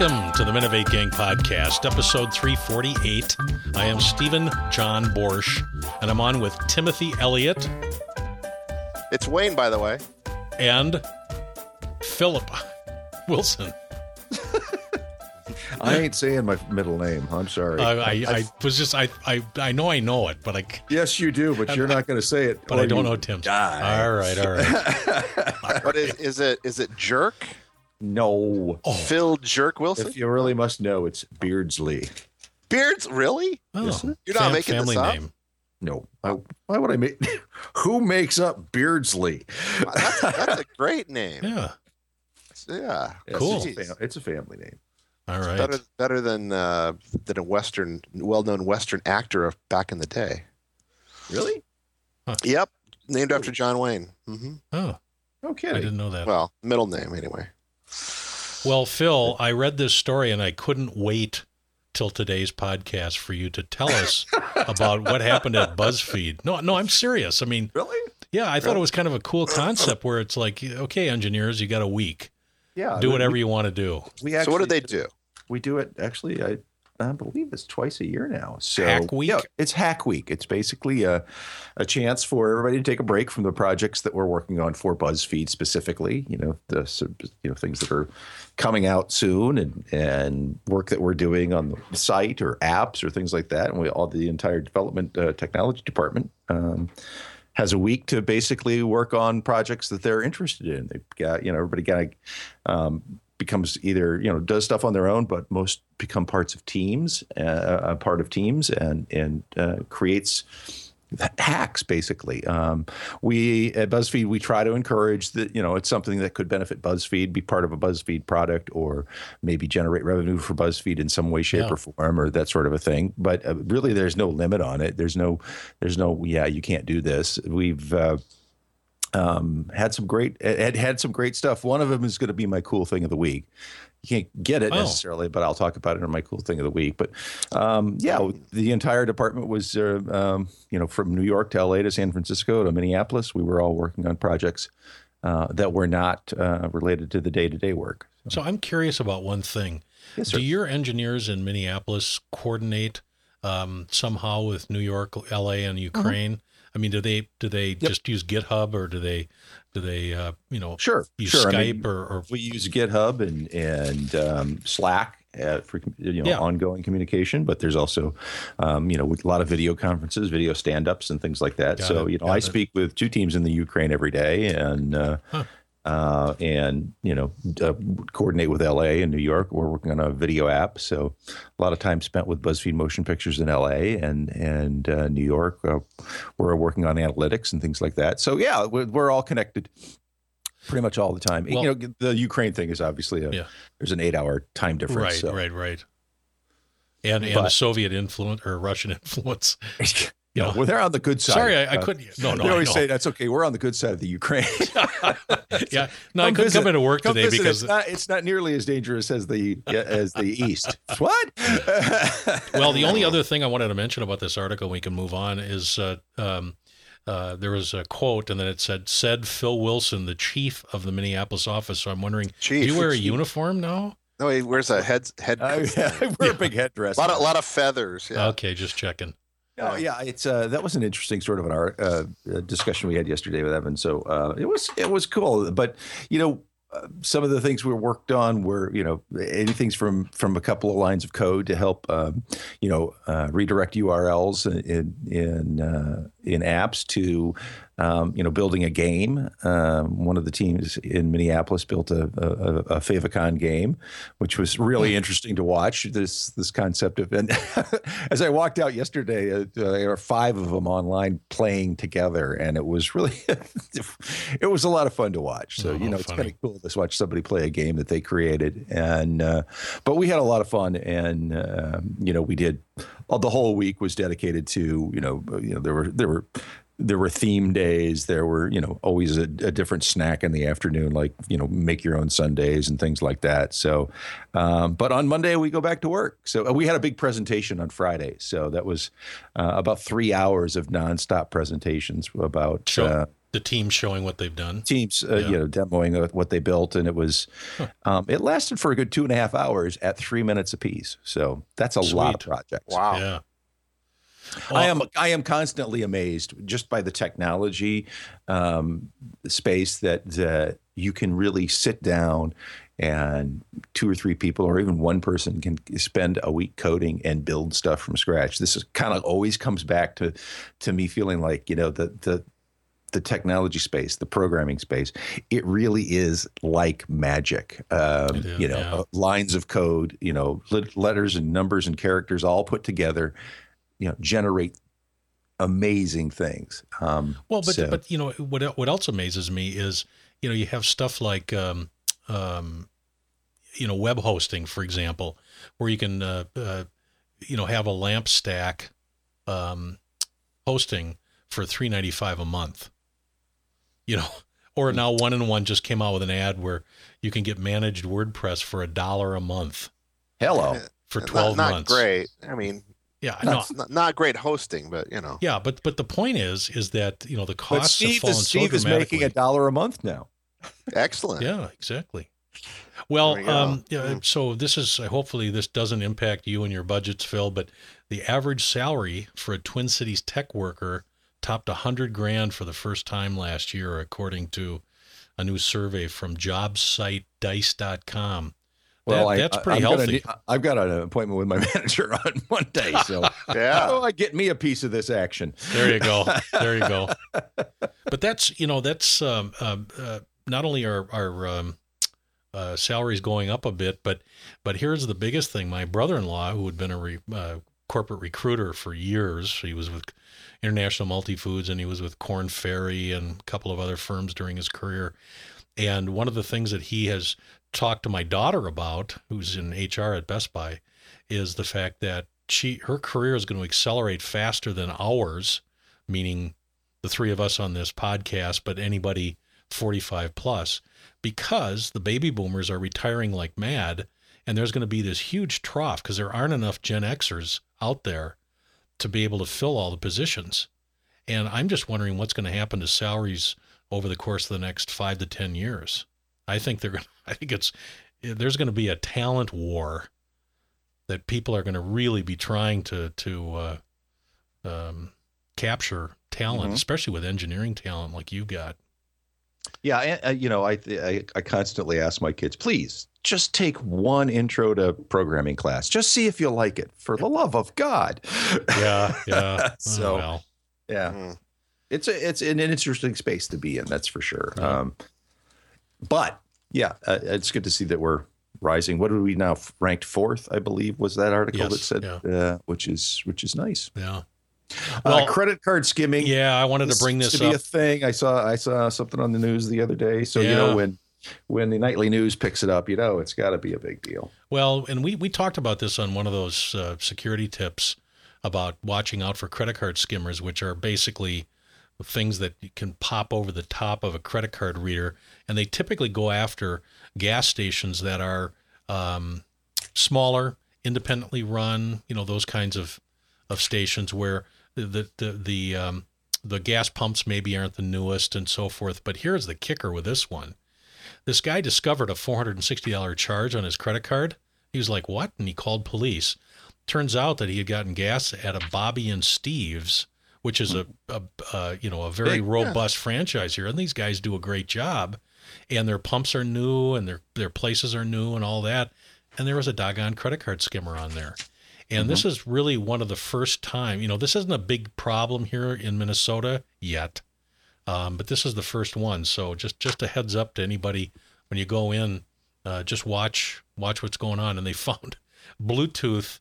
Welcome to the Men of 8 Gang podcast, episode 348. I am Stephen John Borsch, and I'm on with Timothy Elliott. It's Wayne, by the way. And Philip Wilson. I ain't saying my middle name. I'm sorry. I know it, but I... Yes, you do, but you're not going to say it. But I don't know Tim's. All right. What is it Jerk? No. Oh. Phil Jerk Wilson? If you really must know, it's Beardsley. Beards? Really? Oh, you're not making family this up? name. No. Why would I make... Who makes up Beardsley? That's a great name. Yeah. Yeah. Cool. It's a family name. All right. Better than a well-known Western actor of back in the day. Really? Huh. Yep. Named after John Wayne. Mm-hmm. Oh. Okay. I didn't know that. Well, middle name anyway. Well, Phil, I read this story and I couldn't wait till today's podcast for you to tell us about what happened at BuzzFeed. No, I'm serious. I mean, really? Yeah, I thought it was kind of a cool concept where it's like, okay, engineers, you got a week. Yeah. Do whatever you want to do. So what did they do? We do it, actually, I believe it's twice a year now. So, Hack Week? Yeah, it's Hack Week. It's basically a chance for everybody to take a break from the projects that we're working on for BuzzFeed specifically. Things that are coming out soon and work that we're doing on the site or apps or things like that. And the entire development technology department has a week to basically work on projects that they're interested in. They've got, everybody becomes either, does stuff on their own, but most become parts of teams, and creates hacks, basically. We at BuzzFeed, we try to encourage that, it's something that could benefit BuzzFeed, be part of a BuzzFeed product, or maybe generate revenue for BuzzFeed in some way, shape, or form, or that sort of a thing. But really, there's no limit on it. There's no, you can't do this. We've had some great stuff. One of them is going to be my cool thing of the week. You can't get it necessarily, but I'll talk about it in my cool thing of the week. But the entire department was, from New York to LA to San Francisco to Minneapolis. We were all working on projects that were not related to the day-to-day work. So I'm curious about one thing. Yes, sir. Do your engineers in Minneapolis coordinate somehow with New York, LA, and Ukraine? Mm-hmm. I mean, do they just use GitHub, or do they Sure. use Skype, or we use GitHub and Slack for ongoing communication, but there's also a lot of video conferences, video stand-ups, and things like that. I speak with two teams in the Ukraine every day, and coordinate with LA and New York. We're working on a video app, so a lot of time spent with BuzzFeed Motion Pictures in LA and New York. We're working on analytics and things like that. So yeah, we're all connected pretty much all the time. Well, the Ukraine thing is obviously there's an 8-hour time difference. Right. And the Soviet influence or Russian influence. Well, they're on the good side. Sorry, I couldn't. No, they always say that's okay. We're on the good side of the Ukraine. Yeah, no, I couldn't come into work today because it's not nearly as dangerous as the East. What? Well, the only other thing I wanted to mention about this article, we can move on, is there was a quote, and then it said Phil Wilson, the chief of the Minneapolis office. So I'm wondering, do you wear a uniform now? No, he wears a head. I wear a big headdress. A lot of feathers. Yeah. Okay, just checking. Oh yeah, it's that was an interesting sort of an discussion we had yesterday with Evan. So it was cool, but some of the things we worked on were anything from a couple of lines of code to help redirect URLs in apps to building a game. One of the teams in Minneapolis built a Favicon game, which was really interesting to watch. This concept of, and as I walked out yesterday, there were 5 of them online playing together, and it was really, it was a lot of fun to watch. So it's kind of cool to watch somebody play a game that they created, and but we had a lot of fun, and we did. The whole week was dedicated to there were theme days. There were, always a different snack in the afternoon, like, make your own sundaes and things like that. So, but on Monday we go back to work. So we had a big presentation on Friday. So that was about 3 hours of nonstop presentations about The team showing what they've done. teams, demoing what they built, and it was, it lasted for a good 2.5 hours at 3 minutes apiece. So that's a lot of projects. Wow. Yeah. I am constantly amazed just by the technology space that you can really sit down and 2 or 3 people or even one person can spend a week coding and build stuff from scratch. This is kind of always comes back to me feeling like, the technology space, the programming space, it really is like magic. Lines of code, letters and numbers and characters all put together, generate amazing things. What else amazes me is, you have stuff like, web hosting, for example, where you can, have a LAMP stack hosting for $3.95 a month. Or now 1&1 just came out with an ad where you can get managed WordPress for $1 a month. Hello. For 12 months. Not great. I mean, not great hosting, but Yeah, but the point is that the costs have fallen so Steve is dramatically. making $1 a month now. Excellent. Yeah, exactly. Well, so this is hopefully this doesn't impact you and your budgets, Phil. But the average salary for a Twin Cities tech worker topped $100,000 for the first time last year, according to a new survey from jobsitedice.com. Well, that's pretty healthy. I've got an appointment with my manager on Monday, so yeah. I get me a piece of this action. There you go. But that's not only our salaries going up a bit, but here's the biggest thing. My brother-in-law, who had been a corporate recruiter for years, he was with International Multifoods and he was with Korn Ferry and a couple of other firms during his career. And one of the things that he has talked to my daughter about, who's in HR at Best Buy, is the fact that her career is going to accelerate faster than ours, meaning the three of us on this podcast, but anybody 45 plus, because the baby boomers are retiring like mad, and there's going to be this huge trough because there aren't enough Gen Xers out there to be able to fill all the positions. And I'm just wondering what's going to happen to salaries over the course of the next 5 to 10 years. I think there's going to be a talent war that people are going to really be trying to capture talent, especially with engineering talent like you got. Yeah, I constantly ask my kids, please just take one intro to programming class. Just see if you like it, for the love of God. Yeah. So, it's an interesting space to be in. That's for sure. Yeah. But yeah, it's good to see that we're rising. What are we now ranked 4th? I believe was that article that said, which is nice. Yeah. Well, credit card skimming. Yeah, I wanted to bring this to up. Be a thing. I saw something on the news the other day. So when the nightly news picks it up, it's got to be a big deal. Well, and we talked about this on one of those security tips about watching out for credit card skimmers, which are basically things that you can pop over the top of a credit card reader, and they typically go after gas stations that are smaller, independently run. Those kinds of stations where the gas pumps maybe aren't the newest and so forth. But here's the kicker with this one. This guy discovered a $460 charge on his credit card. He was like, what? And he called police. Turns out that he had gotten gas at a Bobby and Steve's, which is a very robust franchise here. And these guys do a great job. And their pumps are new and their places are new and all that. And there was a doggone credit card skimmer on there. And this is really one of the first time, this isn't a big problem here in Minnesota yet, but this is the first one. So just a heads up to anybody when you go in, just watch what's going on. And they found Bluetooth.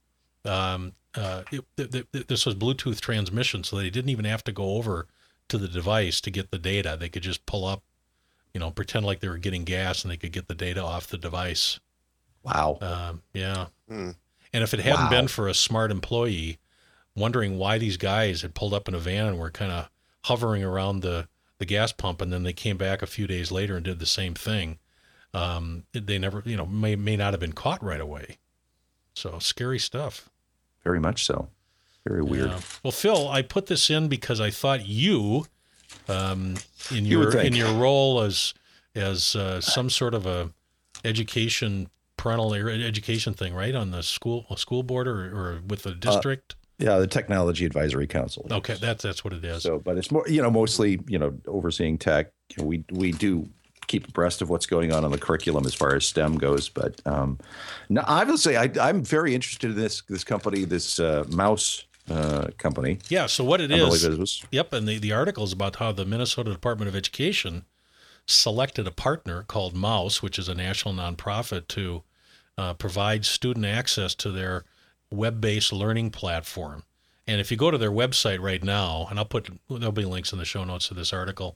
This was Bluetooth transmission, so they didn't even have to go over to the device to get the data. They could just pull up, pretend like they were getting gas, and they could get the data off the device. Wow. Yeah. And if it hadn't been for a smart employee wondering why these guys had pulled up in a van and were kind of hovering around the gas pump, and then they came back a few days later and did the same thing, they never, may not have been caught right away. So scary stuff. Very much so. Very weird. Well, Phil, I put this in because I thought you in You would think. your role as some sort of a parental education thing, right, on the school board or with the district. Yeah, the Technology Advisory Council. Yes. Okay, that's what it is. So, but it's more, mostly, overseeing tech. We do keep abreast of what's going on the curriculum as far as STEM goes. But now, I will say I'm very interested in this company, this Mouse company. Yeah. So what it I believe is? it was. Yep. And the article is about how the Minnesota Department of Education selected a partner called Mouse, which is a national nonprofit, to provide student access to their web-based learning platform. And if you go to their website right now, and there'll be links in the show notes to this article,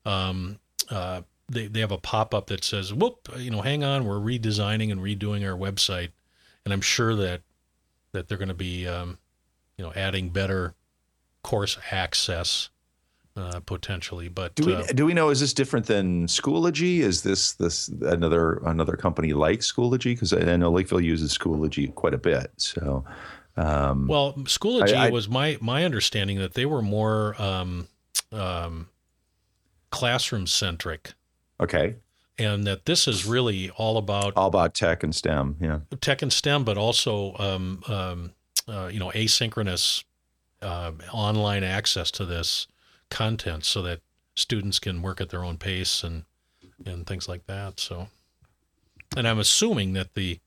they have a pop-up that says, "Whoop, hang on, we're redesigning and redoing our website," and I'm sure that they're going to be, adding better course access potentially. But do we know, is this different than Schoology? Is this another company like Schoology? Because I know Lakeville uses Schoology quite a bit. So, well, Schoology was my understanding that they were more classroom centric. Okay. And that this is really all about tech and STEM. Yeah. Tech and STEM, but also asynchronous online access to this content so that students can work at their own pace and things like that. So, and I'm assuming that the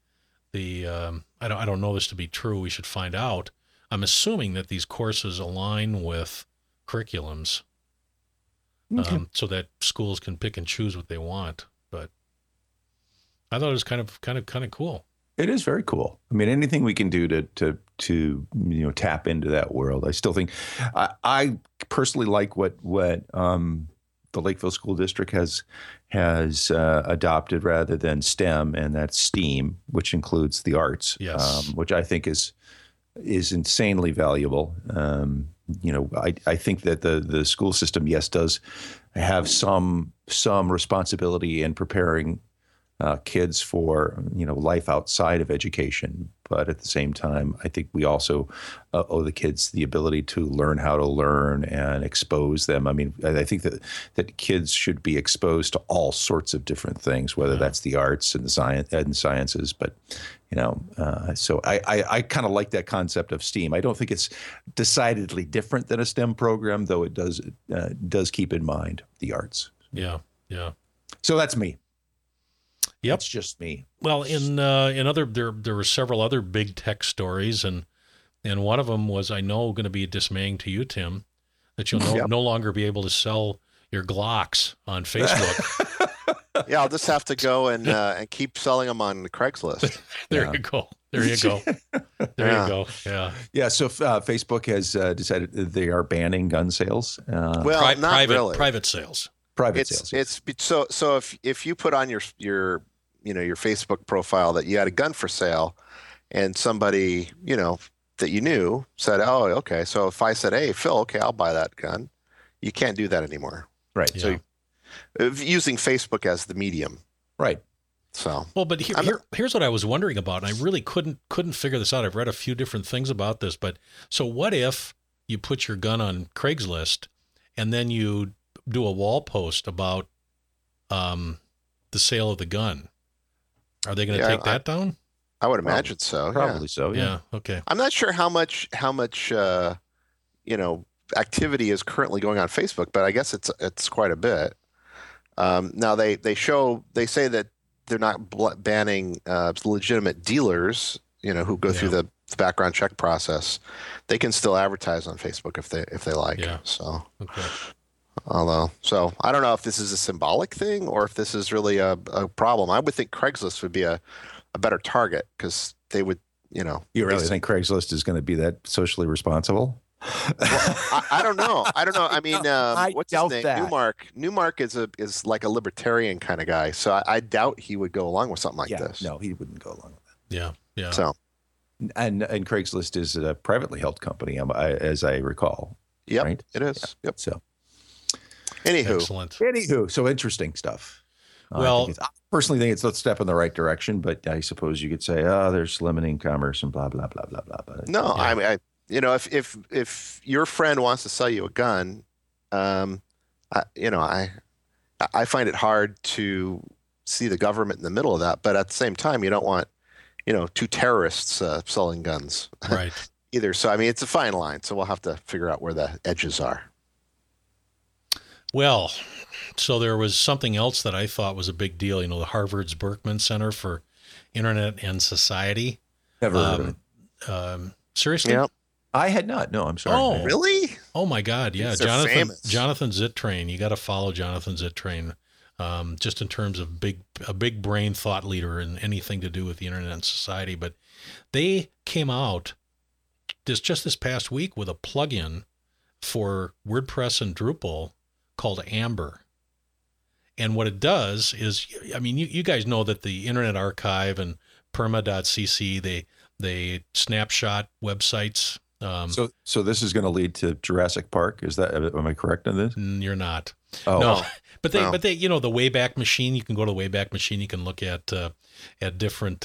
I don't know this to be true. We should find out. I'm assuming that these courses align with curriculums, so that schools can pick and choose what they want. But I thought it was kind of cool. It is very cool. I mean, anything we can do to tap into that world. I still think I personally like what the Lakeville School District has adopted rather than STEM, and that's STEAM, which includes the arts. Yes. Which I think is insanely valuable. I think that the school system, yes, does have some responsibility in preparing kids for life outside of education, but at the same time, I think we also owe the kids the ability to learn how to learn and expose them. I mean, I think that kids should be exposed to all sorts of different things, whether that's the arts and the sciences. But so I kind of like that concept of STEAM. I don't think it's decidedly different than a STEM program, though it does keep in mind the arts. Yeah. So that's me. Yep. It's just me. Well, there were several other big tech stories, and one of them was, I know, going to be dismaying to you, Tim, that you'll no longer be able to sell your Glocks on Facebook. Yeah, I'll just have to go and keep selling them on Craigslist. There you go. There you go. Yeah. Yeah. So Facebook has decided they are banning gun sales. Not really. Private sales. Private sales. It's so if you put on your Facebook profile that you had a gun for sale, and somebody that you knew said, "Oh, okay." So if I said, "Hey, Phil, okay, I'll buy that gun," you can't do that anymore. Right. Yeah. So using Facebook as the medium. Right. So well, but here's what I was wondering about, and I really couldn't figure this out. I've read a few different things about this, but so what if you put your gun on Craigslist and then you do a wall post about the sale of the gun? Are they going to take that down? I would imagine so. Probably so. Yeah. Okay. I'm not sure how much activity is currently going on Facebook, but I guess it's quite a bit. Now they say that they're not banning legitimate dealers, who go through the background check process. They can still advertise on Facebook if they like. Yeah. So. Okay. So I don't know if this is a symbolic thing or if this is really a problem. I would think Craigslist would be a better target because they would, You really think Craigslist is going to be that socially responsible? Well, I don't know. I mean, what's his name? That. Newmark is like a libertarian kind of guy, so I doubt he would go along with something like this. No, he wouldn't go along with that. Yeah. So, and Craigslist is a privately held company, as I recall. Yep, right? It is. Yeah. Yep. So, excellent. So interesting stuff. Well, I personally think it's a step in the right direction, but I suppose you could say, there's limiting commerce and blah blah blah blah blah. But no, yeah. I mean, if your friend wants to sell you a gun, I find it hard to see the government in the middle of that, but at the same time, you don't want, two terrorists selling guns Right. either. So, I mean, it's a fine line. So we'll have to figure out where the edges are. Well, so there was something else that I thought was a big deal. The Harvard's Berkman Center for Internet and Society. Never heard of it. Seriously? Yep. I had not. No, I'm sorry. Oh. Really? Oh my God! Yeah, They're famous. Jonathan Zittrain. You got to follow Jonathan Zittrain, just in terms of a big brain thought leader in anything to do with the internet and society. But they came out just this past week with a plugin for WordPress and Drupal called Amber. And what it does is, I mean, you guys know that the Internet Archive and perma.cc, they snapshot websites. So this is going to lead to Jurassic Park. Am I correct on this? You're not. Oh, No, but No. they, the Wayback Machine. You can go to the Wayback Machine. You can look at different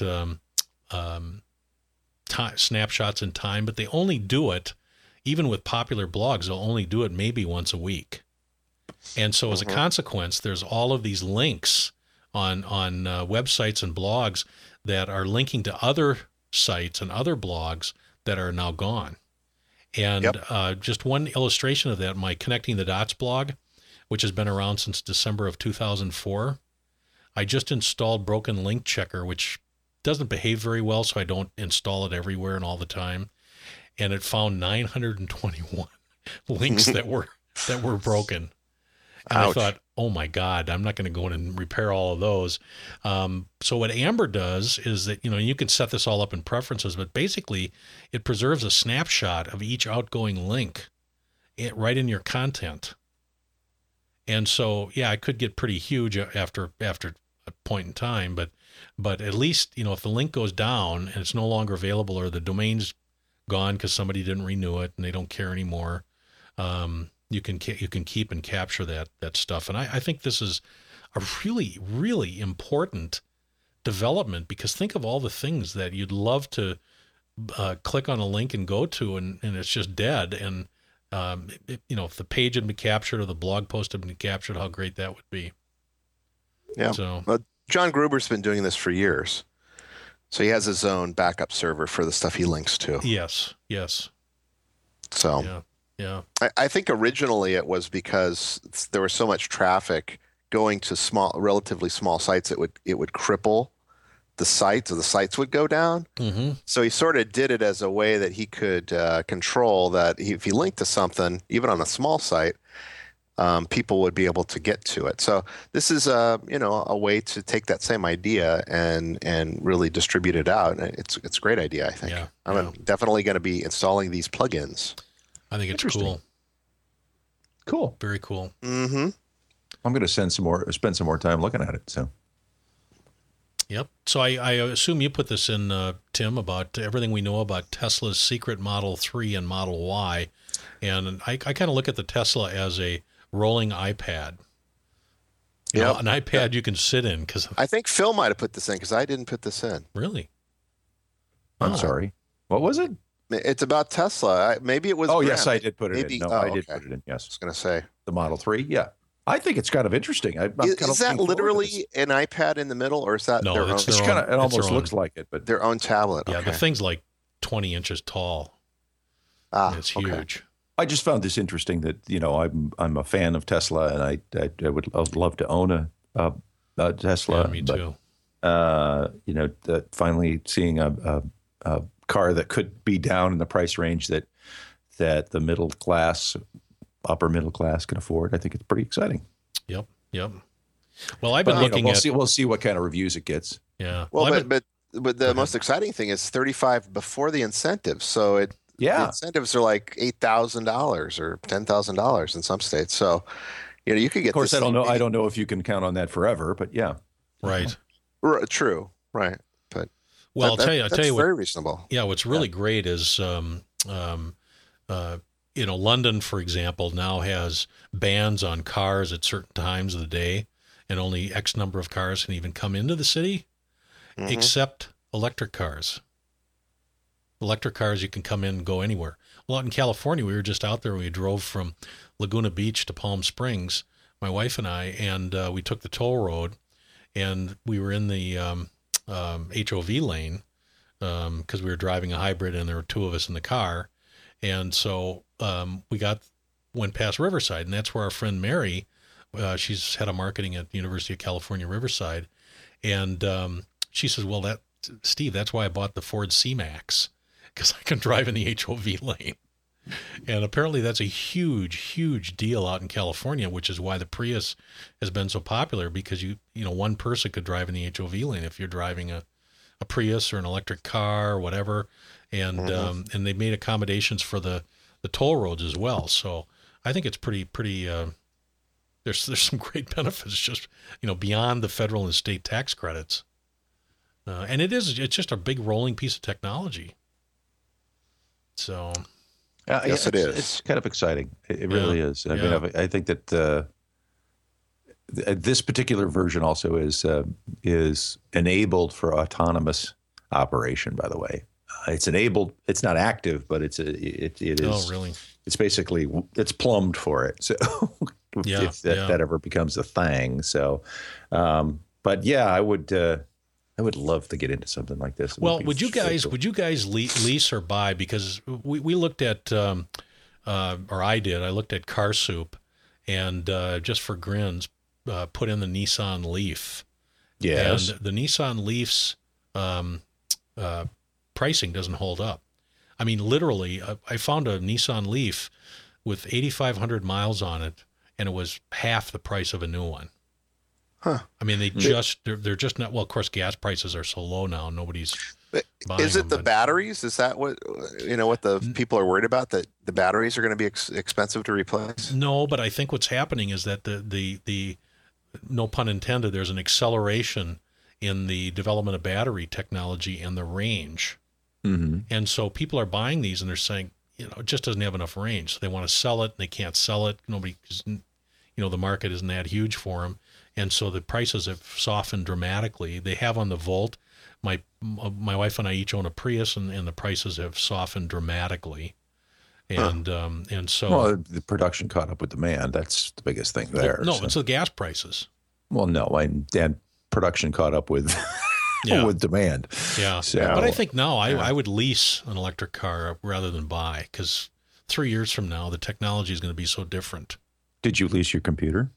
snapshots in time. But they only do it, even with popular blogs. They'll only do it maybe once a week. And so, as a consequence, there's all of these links on websites and blogs that are linking to other sites and other blogs that are now gone. And just one illustration of that, my Connecting the Dots blog, which has been around since December of 2004, I just installed Broken Link Checker, which doesn't behave very well, so I don't install it everywhere and all the time. And it found 921 links that were broken. And Ouch. I thought, oh my God, I'm not going to go in and repair all of those. So what Amber does is that, you can set this all up in preferences, but basically it preserves a snapshot of each outgoing link right in your content. And so, yeah, it could get pretty huge after a point in time, but at least, if the link goes down and it's no longer available or the domain's gone because somebody didn't renew it and they don't care anymore, you can keep and capture that stuff. And I think this is a really, really important development, because think of all the things that you'd love to click on a link and go to, and it's just dead. And, if the page had been captured or the blog post had been captured, how great that would be. Yeah. So, Well, John Gruber's been doing this for years. So he has his own backup server for the stuff he links to. yes. So Yeah. I think originally it was because there was so much traffic going to relatively small sites, it would cripple the sites, or the sites would go down. Mm-hmm. So he sort of did it as a way that he could control that if he linked to something, even on a small site, people would be able to get to it. So this is a way to take that same idea and really distribute it out. And it's a great idea, I think. Yeah, I'm definitely going to be installing these plugins. I think it's Interesting. cool. Cool. Very cool. Mm-hmm. I'm going to spend some more time looking at it. So Yep. So I assume you put this in, Tim, about everything we know about Tesla's secret Model 3 and Model Y. And I kind of look at the Tesla as a rolling iPad. Yep. An iPad you can sit in. Because I think Phil might have put this in because I didn't put this in. really? I'm Oh. sorry. What was it? It's about Tesla. Maybe it was. Oh, Graham. yes, I did put it Maybe- in. No, oh, I did okay. put it in. I was Yes, going to say. the Model 3. Yeah, I think it's kind of interesting. I'm kind of Is that looking forward to this. literally an iPad in the middle, or is that No, their it's own, It's their kind own- of. It it's almost their own. looks like it, but their own tablet? Yeah, Okay. the thing's like 20 inches tall. It's okay. huge. I just found this interesting that I'm a fan of Tesla, and I would love to own a Tesla. Yeah, me too. That finally seeing a car that could be down in the price range that the middle class, upper middle class can afford. I think it's pretty exciting. Yep. Well, I've been But looking at. we'll see what kind of reviews it gets. Yeah. Well, I've been- but the most exciting thing is 35 before the incentives. So the Yeah, incentives are like $8,000 or $10,000 in some states. So you could get. of course, this I don't know. thing- I don't know if you can count on that forever, but yeah. right. True, right? But Well, I'll tell you that's what. very reasonable. Yeah, what's really great is, London, for example, now has bans on cars at certain times of the day, and only X number of cars can even come into the city, Mhm. except electric cars. Electric cars, you can come in and go anywhere. Well, out in California, we were just out there. We drove from Laguna Beach to Palm Springs. my wife and I, and we took the toll road, and we were in the HOV lane because we were driving a hybrid, and there were two of us in the car, and so went past Riverside, and that's where our friend Mary, she's head of marketing at the University of California, Riverside, and she says, "Well, Steve, that's why I bought the Ford C-Max, because I can drive in the HOV lane." And apparently that's a huge, huge deal out in California, which is why the Prius has been so popular, because one person could drive in the HOV lane if you're driving a Prius or an electric car or whatever. And and they made accommodations for the toll roads as well. So I think it's pretty there's some great benefits just, beyond the federal and state tax credits. And it's just a big rolling piece of technology. So yes, it is. It's kind of exciting. It really is. I mean, I think that this particular version also is enabled for autonomous operation. By the way, it's enabled. It's not active, but it is. Oh, really? It's basically plumbed for it. So if that ever becomes a thing. So, but yeah, I would love to get into something like this. Well, would you guys lease or buy? Because we looked at, or I did. I looked at Car Soup, and just for grins, put in the Nissan Leaf. Yes. And the Nissan Leaf's pricing doesn't hold up. I mean, literally, I found a Nissan Leaf with 8,500 miles on it, and it was half the price of a new one. Huh. I mean, they're just not. Well, of course, gas prices are so low now. Nobody's buying Is it them, the batteries? Is that what the people are worried about? That the batteries are going to be expensive to replace? No, but I think what's happening is that the no pun intended, there's an acceleration in the development of battery technology and the range. Mm-hmm. And so people are buying these, and they're saying, it just doesn't have enough range. So they want to sell it, and they can't sell it. Nobody, the market isn't that huge for them. And so the prices have softened dramatically. They have on the Volt. My wife and I each own a Prius, and the prices have softened dramatically. And so the production caught up with demand. That's the biggest thing there. Well, no, it's the gas prices. Well, no, and production caught up with with demand. Yeah. So, but I think now I would lease an electric car rather than buy, because 3 years from now the technology is going to be so different. Did you lease your computer?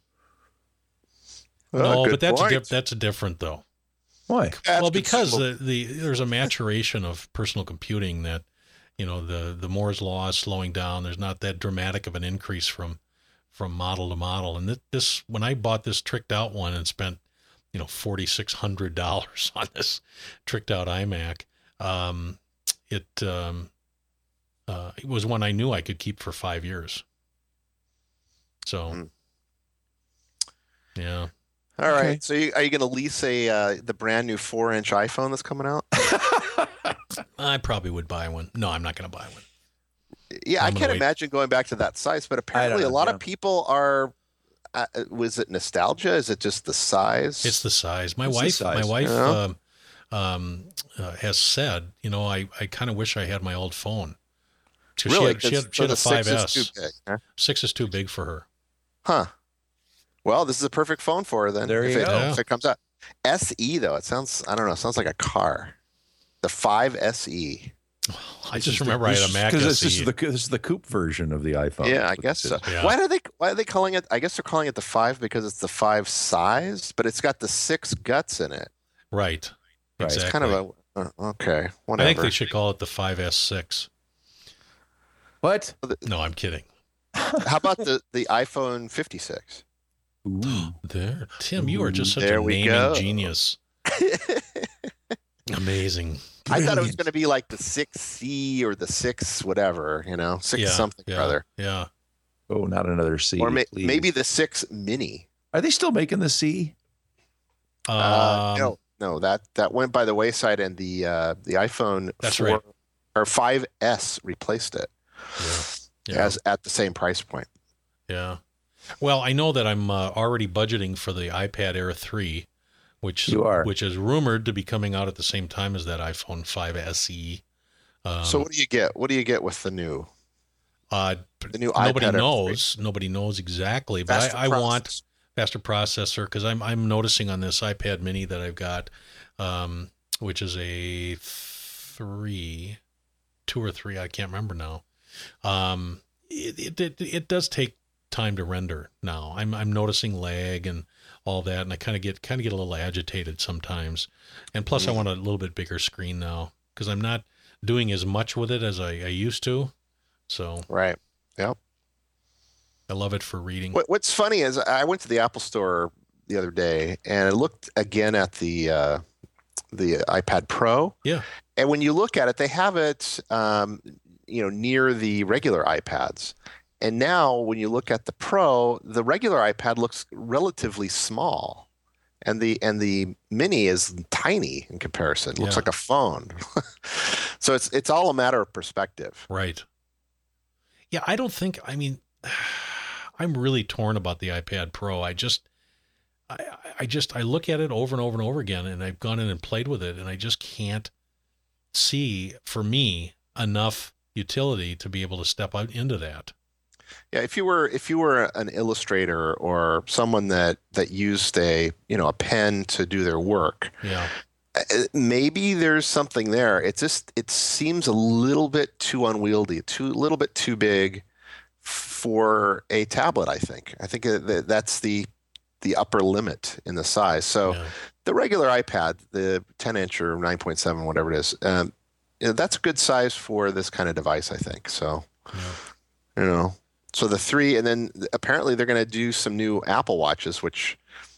No, but that's different though. Why? Well, because there's a maturation of personal computing that, the Moore's law is slowing down. There's not that dramatic of an increase from model to model. And this when I bought this tricked out one and spent, $4,600 on this tricked out iMac, it was one I knew I could keep for 5 years. So, yeah. All right. So are you going to lease the brand new 4-inch iPhone that's coming out? I probably would buy one. No, I'm not going to buy one. Yeah, I can't imagine going back to that size, but apparently a lot of people are. Was it nostalgia? Is it just the size? It's the size. My wife has said, I kind of wish I had my old phone. Really? She had a 5S. 6 is too big, huh? 6 is too big for her. Huh. Well, this is a perfect phone for her then. There you go. If it comes out. SE though, it sounds like a car. The 5 SE. I just remember I had a Mac SE. Because this is the coupe version of the iPhone. Yeah, I guess so. Yeah. Why are they calling it? I guess they're calling it the 5 because it's the 5 size, but it's got the 6 guts in it. Right. Exactly. It's kind of okay. Whatever. I think they should call it the 5S6. What? No, I'm kidding. How about the iPhone 56? Ooh. There, Tim, you are just such There a we naming go. genius. Amazing. I thought it was going to be like the 6C or the 6 whatever, 6 something or other. Yeah. Oh, not another C. Or maybe the 6 Mini. Are they still making the C? No, that went by the wayside, and the iPhone That's 4 right. or 5S replaced it as at the same price point. Yeah. Well, I know that I'm already budgeting for the iPad Air 3, which is rumored to be coming out at the same time as that iPhone 5 SE. So what do you get? What do you get with the new nobody iPad Air 3? knows. Nobody knows exactly, but I want processor, because I'm noticing on this iPad Mini that I've got, which is a 2 or 3, I can't remember now. It does take time to render now. I'm noticing lag and all that, and I kind of get a little agitated sometimes. And plus, I want a little bit bigger screen now because I'm not doing as much with it as I used to. So Right. Yep. I love it for reading. What's funny is I went to the Apple Store the other day and I looked again at the iPad Pro. Yeah. And when you look at it, they have it, near the regular iPads. And now when you look at the Pro, the regular iPad looks relatively small. And the Mini is tiny in comparison. It looks like a phone. So it's all a matter of perspective. Right. Yeah, I I'm really torn about the iPad Pro. I look at it over and over and over again, and I've gone in and played with it, and I just can't see, for me, enough utility to be able to step out into that. Yeah, if you were an illustrator or someone that used a pen to do their work, yeah, maybe there's something there. It seems a little bit too unwieldy, a little bit too big for a tablet. I think that's the upper limit in the size. So the regular iPad, the 10-inch or 9.7, whatever it is, that's a good size for this kind of device, I think. So, so the 3, and then apparently they're going to do some new Apple Watches, which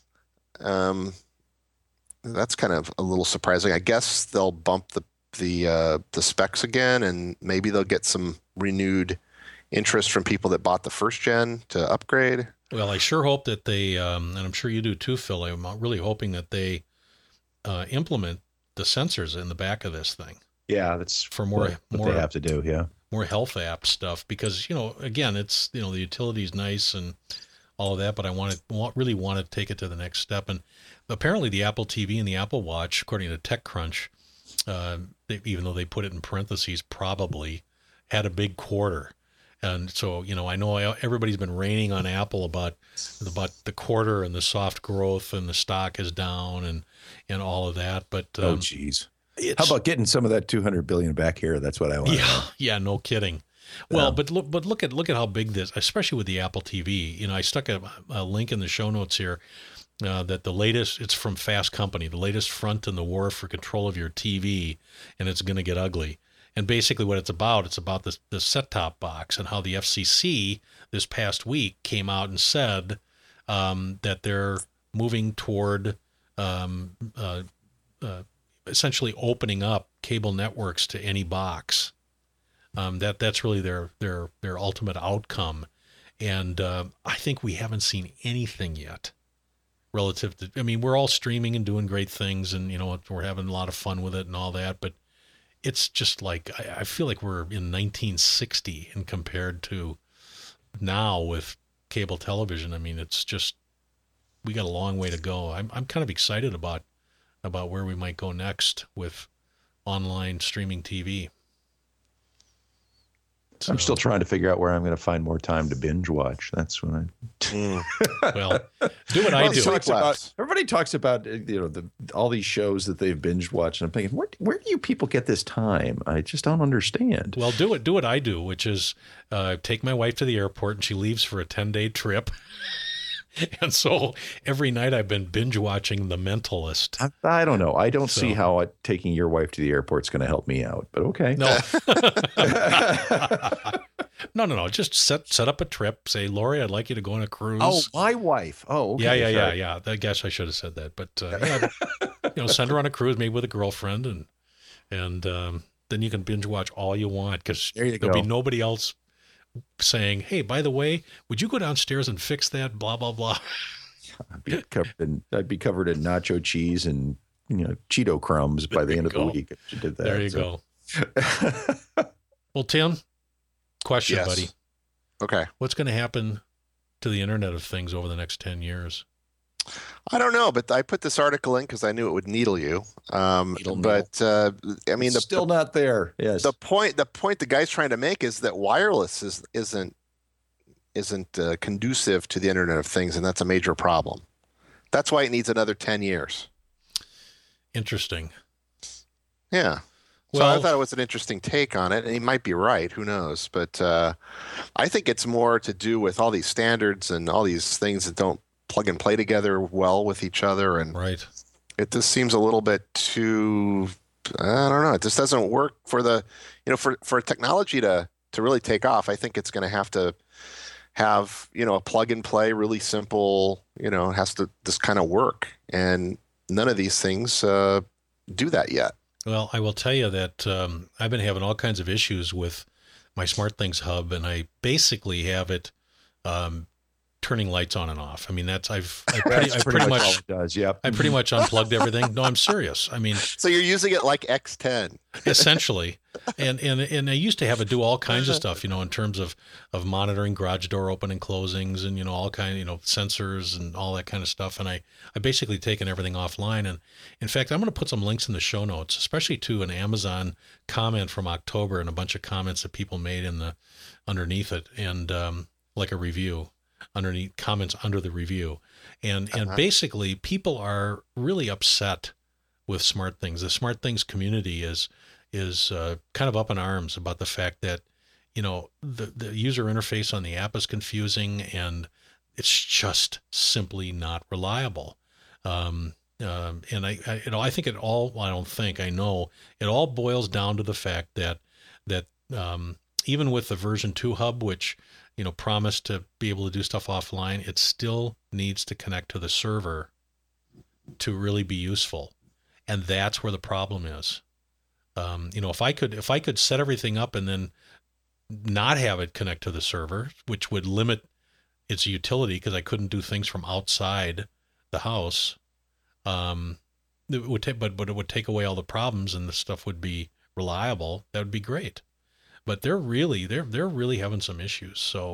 that's kind of a little surprising. I guess they'll bump the specs again, and maybe they'll get some renewed interest from people that bought the first gen to upgrade. Well, I sure hope that they, and I'm sure you do too, Phil, I'm really hoping that they implement the sensors in the back of this thing. Yeah, that's for more they have to do. Yeah, more health app stuff, because again, it's the utility is nice and all of that, but I really want to take it to the next step. And apparently, the Apple TV and the Apple Watch, according to TechCrunch, even though they put it in parentheses, probably had a big quarter. And so, I know everybody's been raining on Apple about the quarter and the soft growth and the stock is down and all of that. But oh, geez, how about getting some of that $200 billion back here? That's what I want. Yeah, no kidding. Well, but look at how big this, especially with the Apple TV. I stuck a link in the show notes here that the latest. It's from Fast Company, the latest front in the war for control of your TV, and it's going to get ugly. And basically what it's about the set-top box, and how the FCC this past week came out and said that they're moving toward essentially opening up cable networks to any box. That's really their ultimate outcome. And I think we haven't seen anything yet relative to, we're all streaming and doing great things, and we're having a lot of fun with it and all that, but it's just like, I feel like we're in 1960 and compared to now with cable television. It's just, we got a long way to go. I'm kind of excited about where we might go next with online streaming TV. So, I'm still trying to figure out where I'm going to find more time to binge watch. That's what Well, do what I do. Everybody talks about all these shows that they've binge watched, and I'm thinking, where do you people get this time? I just don't understand. Well, do what I do, which is take my wife to the airport, and she leaves for a 10-day trip. And so every night I've been binge watching The Mentalist. I don't know. I don't see how taking your wife to the airport is going to help me out, but okay. No. No. Just set up a trip. Say, Lori, I'd like you to go on a cruise. Oh, my wife. Oh, okay. Yeah. I guess I should have said that, but send her on a cruise, maybe with a girlfriend, and then you can binge watch all you want, because there'll be nobody else saying, hey, by the way, would you go downstairs and fix that, blah, blah, blah. I'd be covered in nacho cheese and Cheeto crumbs by the end of the week if you did that. There you go. Well, Tim, question, buddy. Okay. What's going to happen to the Internet of Things over the next 10 years? I don't know, but I put this article in because I knew it would needle you. Still not there. Yes. The point the guy's trying to make is that wireless isn't isn't conducive to the Internet of Things, and that's a major problem. That's why it needs another 10 years. Interesting. Yeah. So I thought it was an interesting take on it, and he might be right. Who knows? But I think it's more to do with all these standards and all these things that don't plug and play together well with each other. And right. It just seems a little bit too, I don't know. It just doesn't work for the, for technology to really take off. I think it's going to have, a plug and play, really simple, it has to just kind of work. And none of these things do that yet. Well, I will tell you that I've been having all kinds of issues with my SmartThings hub, and I basically have it turning lights on and off. I mean, I pretty much all it does. Yep. I pretty much unplugged everything. No, I'm serious. I mean, so you're using it like X10, essentially. And I used to have it do all kinds of stuff, in terms of monitoring garage door open and closings and, all kind of, sensors and all that kind of stuff. And I basically taken everything offline. And in fact, I'm going to put some links in the show notes, especially to an Amazon comment from October and a bunch of comments that people made underneath it, and like a review. Underneath comments under the review, and basically people are really upset with SmartThings. The SmartThings community is kind of up in arms about the fact that the user interface on the app is confusing and it's just simply not reliable. And I think it all. I don't think I know it all boils down to the fact that even with the version 2 hub, which promised to be able to do stuff offline, it still needs to connect to the server to really be useful. And that's where the problem is. If I could set everything up and then not have it connect to the server, which would limit its utility because I couldn't do things from outside the house, it would take away all the problems and the stuff would be reliable. That would be great. But they're really having some issues. So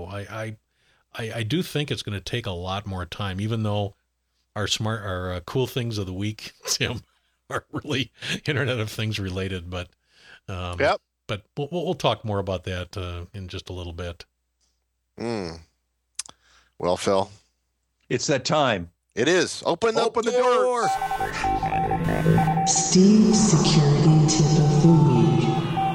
I do think it's going to take a lot more time, even though our cool things of the week, Tim, are really Internet of Things related. But yep. But we'll talk more about that in just a little bit. Well, Phil, it's that time. It is. Open the door. Steve's security tip of the week.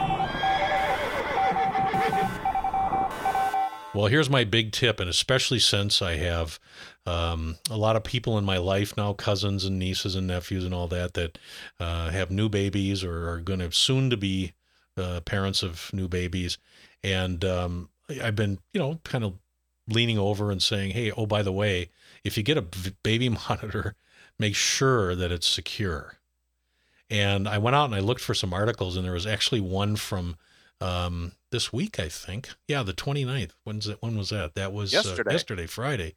Well, here's my big tip, and especially since I have a lot of people in my life now, cousins and nieces and nephews and all that have new babies or are going to soon to be parents of new babies. And I've been, kind of leaning over and saying, hey, oh, by the way, if you get a baby monitor, make sure that it's secure. And I went out and I looked for some articles, and there was actually one from this week, I think. Yeah, the 29th. When was that? That was yesterday, Friday,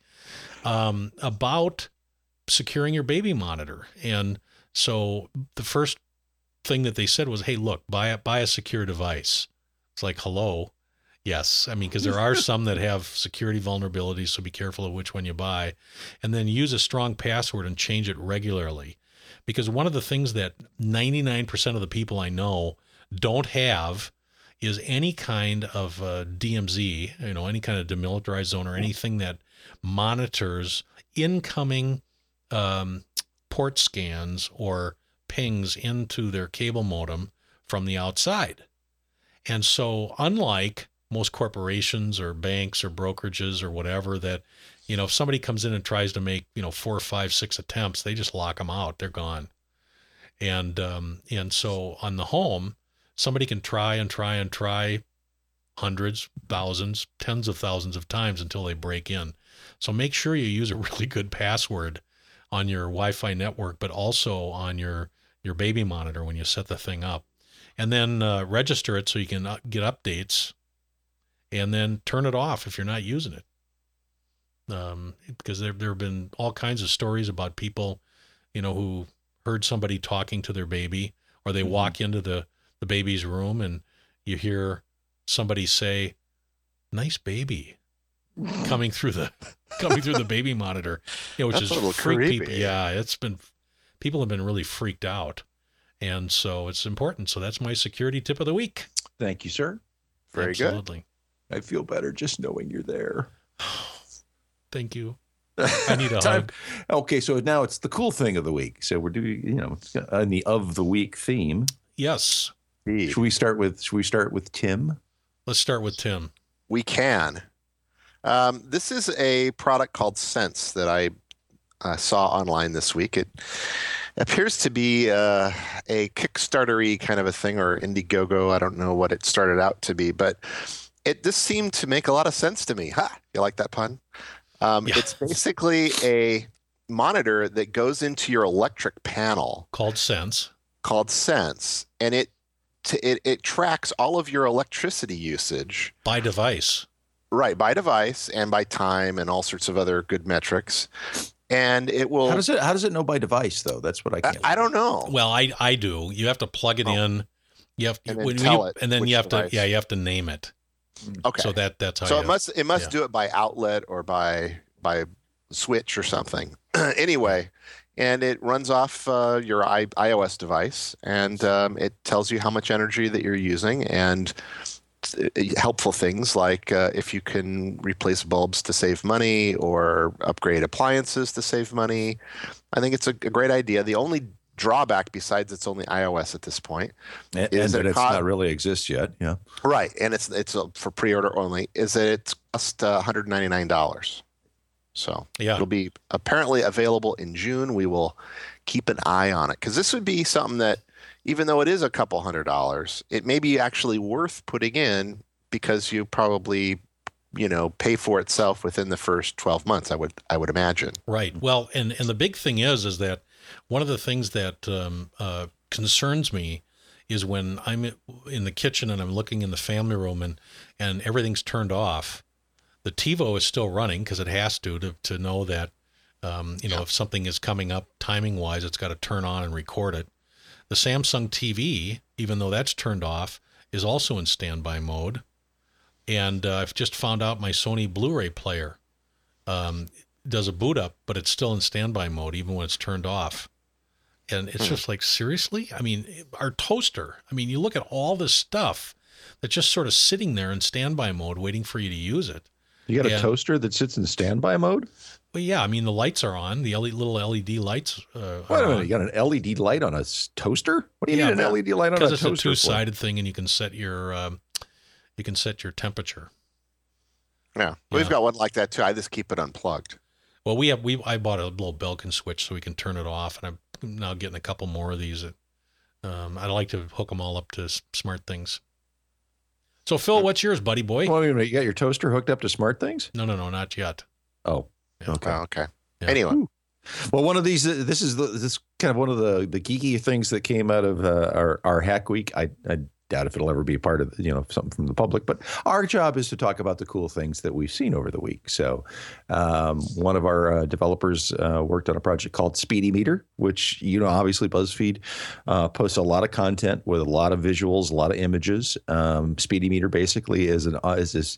about securing your baby monitor. And so the first thing that they said was, hey, look, buy a secure device. It's like, hello. Yes. I mean, because there are some that have security vulnerabilities, so be careful of which one you buy. And then use a strong password and change it regularly. Because one of the things that 99% of the people I know don't have is any kind of DMZ, any kind of demilitarized zone or anything that monitors incoming port scans or pings into their cable modem from the outside. And so unlike most corporations or banks or brokerages or whatever that, if somebody comes in and tries to make, 4, 5, 6 attempts, they just lock them out. They're gone. And so on the home, somebody can try hundreds, thousands, tens of thousands of times until they break in. So make sure you use a really good password on your Wi-Fi network, but also on your baby monitor when you set the thing up. And then register it so you can get updates, and then turn it off if you're not using it. Because there have been all kinds of stories about people, who heard somebody talking to their baby, or they walk into the baby's room and you hear somebody say, "Nice baby," coming through the baby monitor, which That's is creepy. people. Yeah, people have been really freaked out. And so it's important. So that's my security tip of the week. Thank you, sir. Very Absolutely. I feel better just knowing you're there. Thank you. I need a Time. hug. Okay, so now it's the cool thing of the week. So we're doing, it's on the of the week theme. Yes. Should we start with Tim? Let's start with Tim. We can. This is a product called Sense that I saw online this week. It appears to be a Kickstarter-y kind of a thing, or Indiegogo. I don't know what it started out to be, but this seemed to make a lot of sense to me. Ha! You like that pun? Yeah. It's basically a monitor that goes into your electric panel Called Sense. And it tracks all of your electricity usage. By device. Right, by device and by time and all sorts of other good metrics. And it will. How does it know by device though? That's what I can't. I don't know. Well, I do. You have to plug it in. You have And then tell it which you have device. you have to name it. Okay. So that's how. So you, it must do it by outlet or by switch or something. Anyway, and it runs off your iOS device, and it tells you how much energy that you're using, and helpful things like if you can replace bulbs to save money or upgrade appliances to save money. I think it's a great idea. The only drawback, besides it's only iOS at this point, is that it's not really exists yet. Yeah, right, and it's for pre-order only. Is that it's cost $199. So it'll be apparently available in June. We will keep an eye on it, because this would be something that, even though it is a couple $100, it may be actually worth putting in, because you probably, pay for itself within the first 12 months, I would imagine. Right. Well, and the big thing is that one of the things that concerns me is when I'm in the kitchen and I'm looking in the family room and everything's turned off. The TiVo is still running because it has to know that, if something is coming up timing wise, it's got to turn on and record it. The Samsung TV, even though that's turned off, is also in standby mode. And I've just found out my Sony Blu-ray player does a boot up, but it's still in standby mode even when it's turned off. And it's just like, seriously? I mean, our toaster, you look at all this stuff that's just sort of sitting there in standby mode waiting for you to use it. You got a toaster that sits in standby mode? Well, yeah. The lights are on. The little LED lights. Wait a minute. You got an LED light on a toaster? What do you need an LED light on a toaster? Because it's a two-sided thing, and you can set your temperature. Yeah, we've got one like that too. I just keep it unplugged. Well, I bought a little Belkin switch so we can turn it off, and I'm now getting a couple more of these. I'd like to hook them all up to smart things. So, Phil, what's yours, buddy boy? Well, you got your toaster hooked up to smart things? No, not yet. Oh, yeah. okay. Oh, okay. Yeah. Anyway. Ooh. Well, one of these, this is kind of one of the geeky things that came out of our Hack Week. I doubt if it'll ever be a part of, something from the public, but our job is to talk about the cool things that we've seen over the week. So one of our developers worked on a project called Speedy Meter, which, obviously BuzzFeed posts a lot of content with a lot of visuals, a lot of images. Speedy Meter basically is an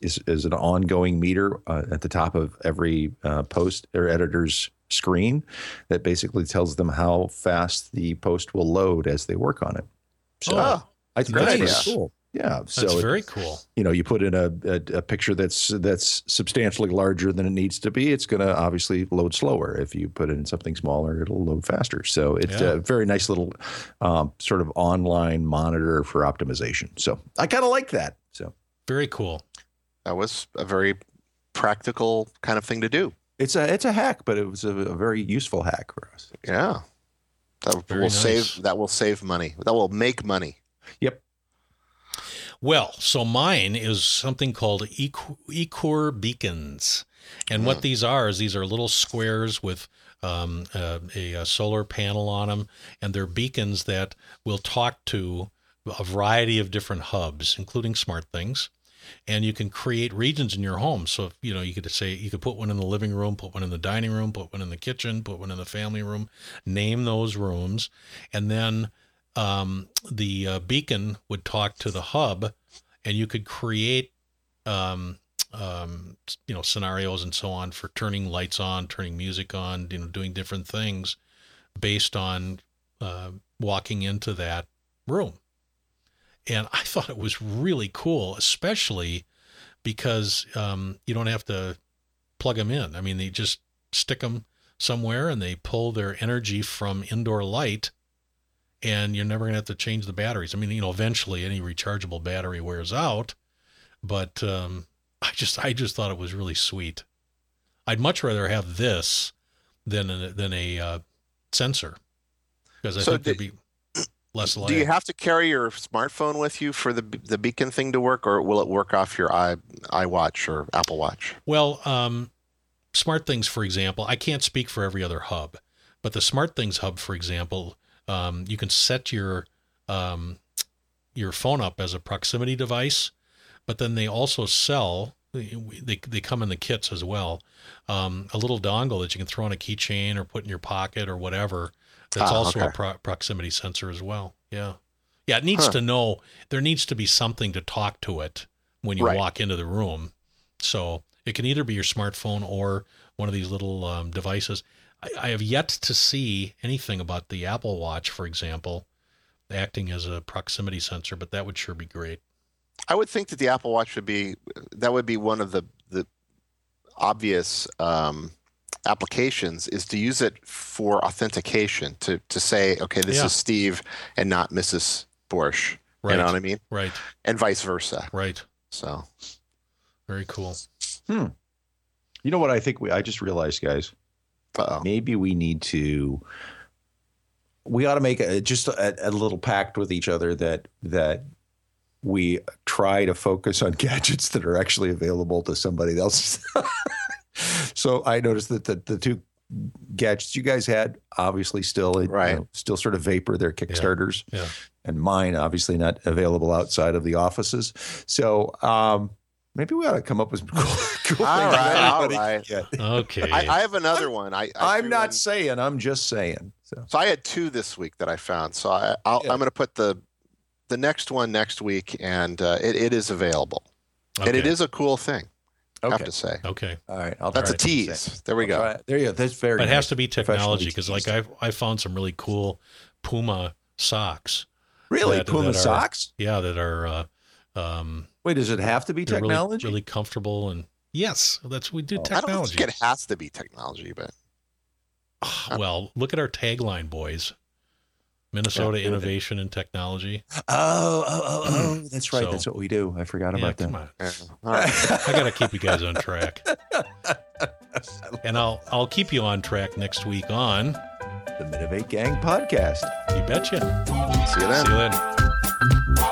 ongoing meter at the top of every post or editor's screen that basically tells them how fast the post will load as they work on it. So I think that's pretty cool. Yeah, that's very cool. You put in a picture that's substantially larger than it needs to be, it's going to obviously load slower. If you put in something smaller, it'll load faster. So it's a very nice little sort of online monitor for optimization. So I kind of like that. So very cool. That was a very practical kind of thing to do. It's a hack, but it was a very useful hack for us. Yeah, that will save money. That will make money. Yep. Well, so mine is something called Ecore beacons. And what these are little squares with a solar panel on them, and they're beacons that will talk to a variety of different hubs, including SmartThings. And you can create regions in your home. So, you could put one in the living room, put one in the dining room, put one in the kitchen, put one in the family room, name those rooms, and then the beacon would talk to the hub, and you could create, scenarios and so on for turning lights on, turning music on, doing different things based on walking into that room. And I thought it was really cool, especially because you don't have to plug them in. I mean, they just stick them somewhere and they pull their energy from indoor light, and you're never going to have to change the batteries. I mean, eventually any rechargeable battery wears out, but I just thought it was really sweet. I'd much rather have this than a sensor, because I think there'd be less lag. Do you have to carry your smartphone with you for the beacon thing to work, or will it work off your iWatch or Apple Watch? Well, SmartThings, for example, I can't speak for every other hub, but the SmartThings hub, for example, you can set your phone up as a proximity device, but then they also sell, they come in the kits as well, a little dongle that you can throw on a keychain or put in your pocket or whatever. That's also a proximity sensor as well. Yeah. Yeah, it needs to know, there needs to be something to talk to it when you walk into the room. So it can either be your smartphone or one of these little devices. I have yet to see anything about the Apple Watch, for example, acting as a proximity sensor, but that would sure be great. I would think that the Apple Watch would be one of the obvious applications, is to use it for authentication, to say, okay, this is Steve and not Mrs. Borsch. Right. You know what I mean? Right. And vice versa. Right. So very cool. You know what I think I just realized, guys? Maybe we ought to make a little pact with each other that we try to focus on gadgets that are actually available to somebody else. So I noticed that the two gadgets you guys had, obviously still sort of vapor, they're Kickstarters, and mine obviously not available outside of the offices. So maybe we ought to come up with some cool all right. Okay. I have another one. I'm not saying, I'm just saying. So I had two this week that I found. So I'm going to put the next one next week, and it is available. Okay. And it is a cool thing, I have to say. Okay. All right. That's a tease. There we go. There you go. That's very But it has to be technology, because like I found some really cool Puma socks. Really? Puma socks? Yeah, that are... wait, does it have to be technology? Really comfortable, and yes, we do technology. I don't think it has to be technology, but well, look at our tagline, boys. Minnesota Innovation and Technology. Oh, that's right. That's what we do. I forgot about that. Come on. all right. I got to keep you guys on track. And I'll keep you on track next week on the Minovate Gang podcast. You betcha. See you then. See you then.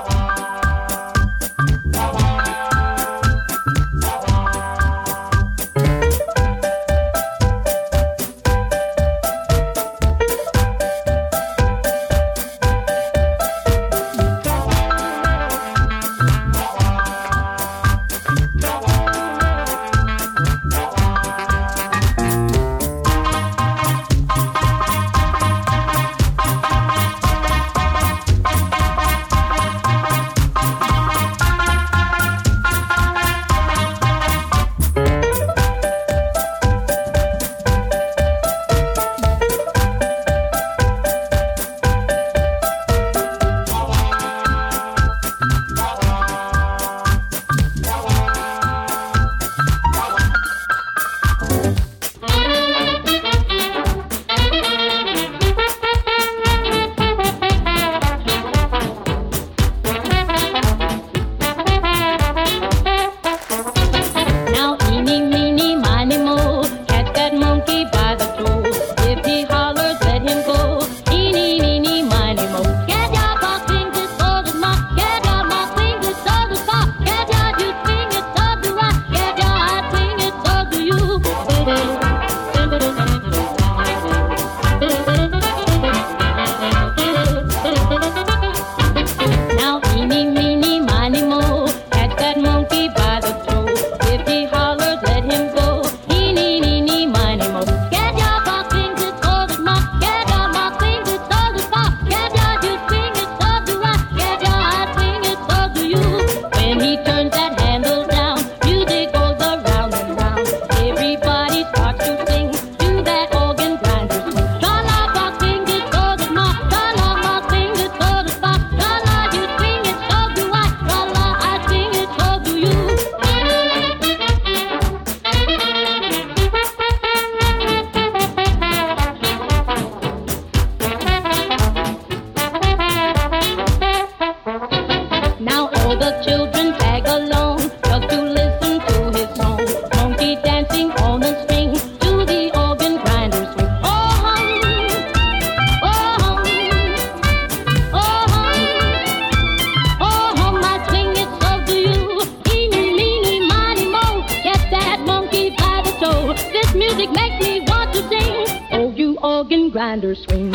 grinder swing.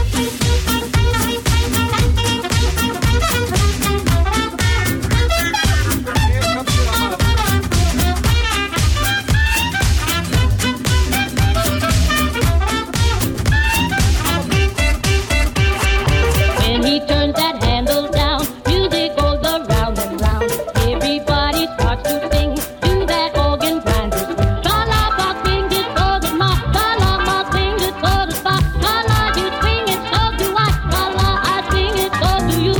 When he turns that handle down, music goes around and round. Everybody starts to sing to that organ grinder swing. Tra-la-ba, swing it for the ma. Tra-la-ba, swing it for the spa. Tra-la, you swing it, so do I. Tra-la, I swing it, so do you.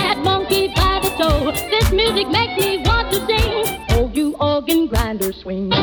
This music makes me want to sing. Oh, you organ grinder swing.